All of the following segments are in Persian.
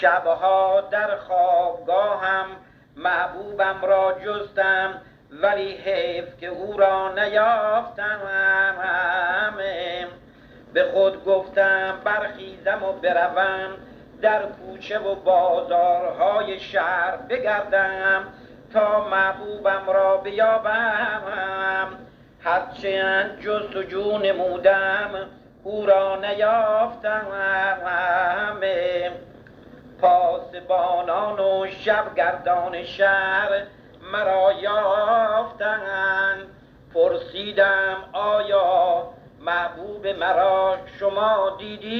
شبها در خوابگاهم محبوبم را جستم، ولی حیف که او را نیافتم. به خود گفتم برخیزم و بروم، در کوچه و بازارهای شهر بگردم تا محبوبم را بیابم. هرچند جستجو نمودم او را نیافتم. پاسبانان و شبگردان شهر مرا یافتند. پرسیدم آیا محبوب مرا شما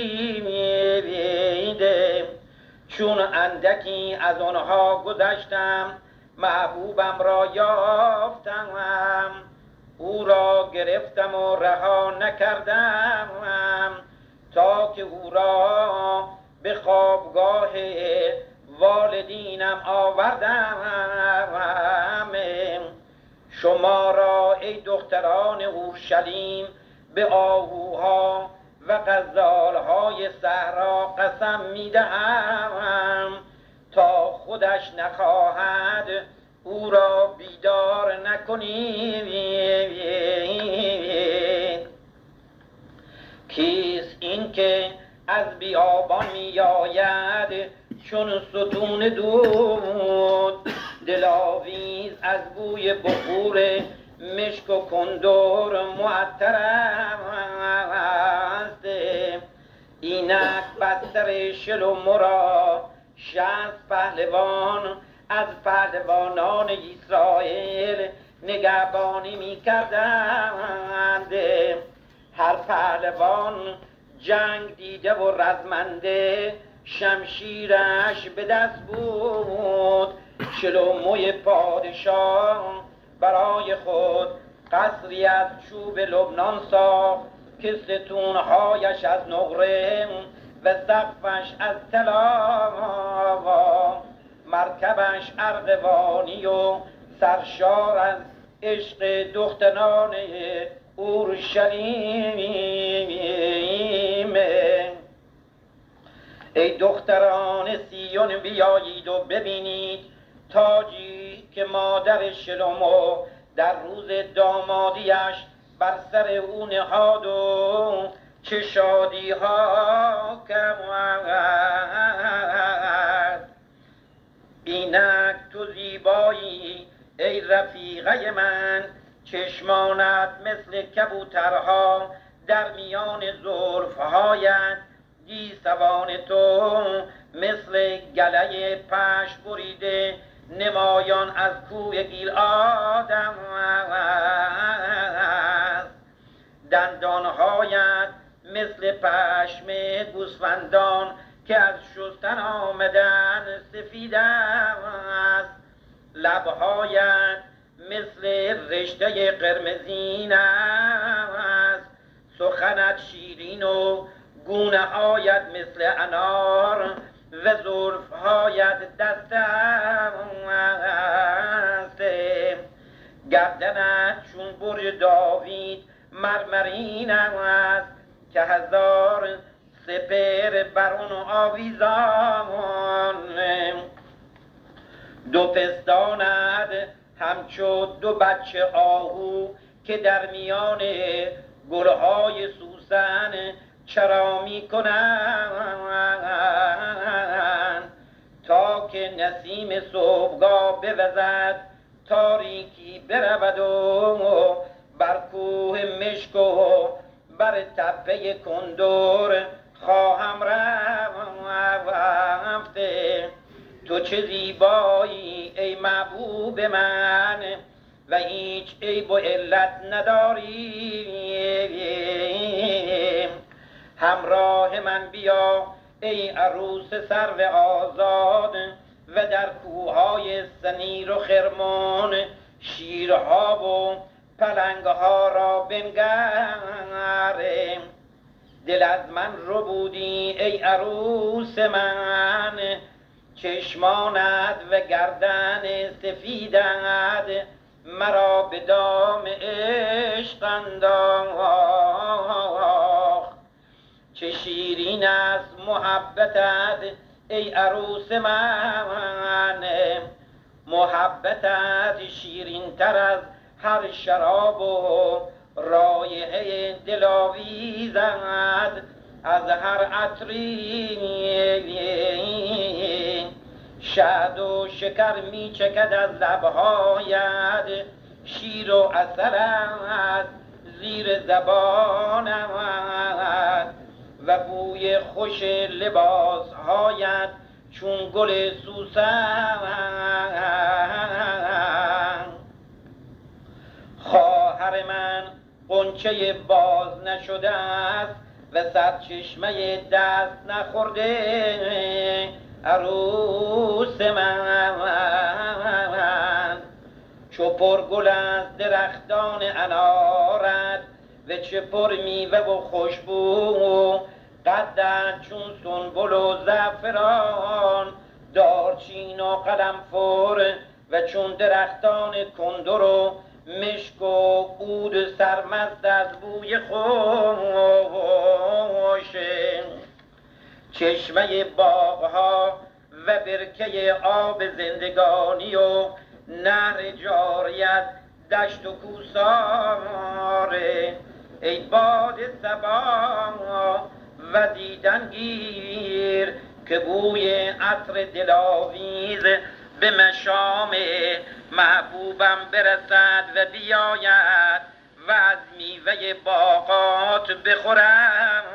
دیدید؟ چون اندکی از آنها گذشتم محبوبم را یافتم. او را گرفتم و رها نکردم تا که او را به خوابگاه والدینم آوردم. شما را ای دختران اورشلیم به آهوها و غزالهای صحرا قسم میدهم تا خودش نخواهد او را بیدار نکنید. کیست این که از بیابان می آید چون ستون دود؟ دلاویز از بوی بخور مشک و کندور معطر است. اینک بستر شل و مرا 60 پهلوان از پهلوانان اسرائیل نگهبانی می کردند. هر پهلوان جنگ دیده و رزمنده شمشیرش به دست بود. شلوموی پادشاه برای خود قصری از چوب لبنان ساخت که ستونهایش از نقره و سقفش از طلا، مرکبش ارغوانی و سرشار از عشق دختران اورشلیم. ای دختران سیون بیایید و ببینید تاجی که مادر شلومو در روز دامادیش بر سر او نهاد و چه شادی ها کرد. اینک تو زیبایی ای رفیقه من، چشمانت مثل کبوترها در میان زلفهایت، گیسوان تو مثل گله پشم بریده نمایان از کوه گیلعاد است. دندانهایت مثل پشم گوسفندان که از شستن آمدن سفید است. لبهایت مثل رشته قرمزین است. سخنت شیرین و گونه هایت مثل انار و زلفهایت دست است. گردنت چون برج داوید مرمرین است که 1000 سپر بر آن آویزان. دو پستانت همچو 2 بچه آهو که در میان گلهای سوسن چرا می کنند تا که نسیم صبحگاه بوزد، تاریکی برود و بر کوه مشک و بر تپه کندور خواهم رفت. تو چه زیبایی ای محبوب من و هیچ عیب و علت نداری. همراه من بیا ای عروس سرو آزاد و در کوههای سنیر و خرمان شیرها و پلنگها را بنگر. دل از من ربودی ای عروس من، چشمانت و گردن سفیدت مرا به دام عشق انداخت. چه شیرین است محبتت ای عروس من، محبتت شیرین تر از هر شراب و رایحه دلاویزت از هر عطری. شهد و شکر می چکد از لبهایت، شیر و عسلت زیر زبانت و بوی خوش لباسهایت چون گل سوسن. خواهر من غنچه باز نشده است و سرچشمه دست نخورده. عروس من چو پرگل از درختان انارت و چه پر میوه و خوشبو، قدت چون سنبل و زعفران، دارچین و قرنفل و چون درختان کندر و مشک و عود سرمست از بوی خوش. چشمه باغها و برکه آب زندگانی و نهر جاریت دشت و کوساره. ای باد صبا و دیدن گیر که بوی عطر دلاویز به مشام محبوبم برسد و بیاید و از میوه باغات بخورم.